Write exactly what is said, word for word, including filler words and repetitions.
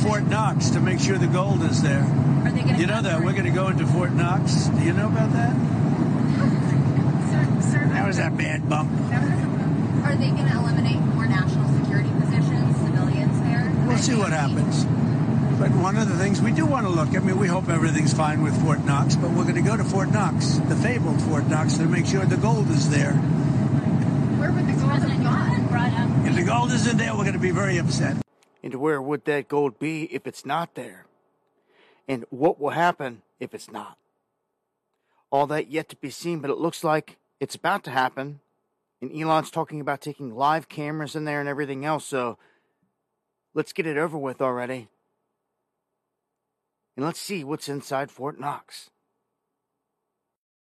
Fort Knox to make sure the gold is there. Are they going You know that? We're going to go into Fort Knox. Do you know about that? Sir, sir, That was a bad bump. Are they going to eliminate more national security positions, civilians there? We'll see what happens. But one of the things we do want to look, I mean, we hope everything's fine with Fort Knox, but we're going to go to Fort Knox, the fabled Fort Knox, to make sure the gold is there. Where would the gold have gone? If the gold isn't there, we're going to be very upset. And where would that gold be if it's not there? And what will happen if it's not? All that yet to be seen, but it looks like it's about to happen. And Elon's talking about taking live cameras in there and everything else, so let's get it over with already. And let's see what's inside Fort Knox.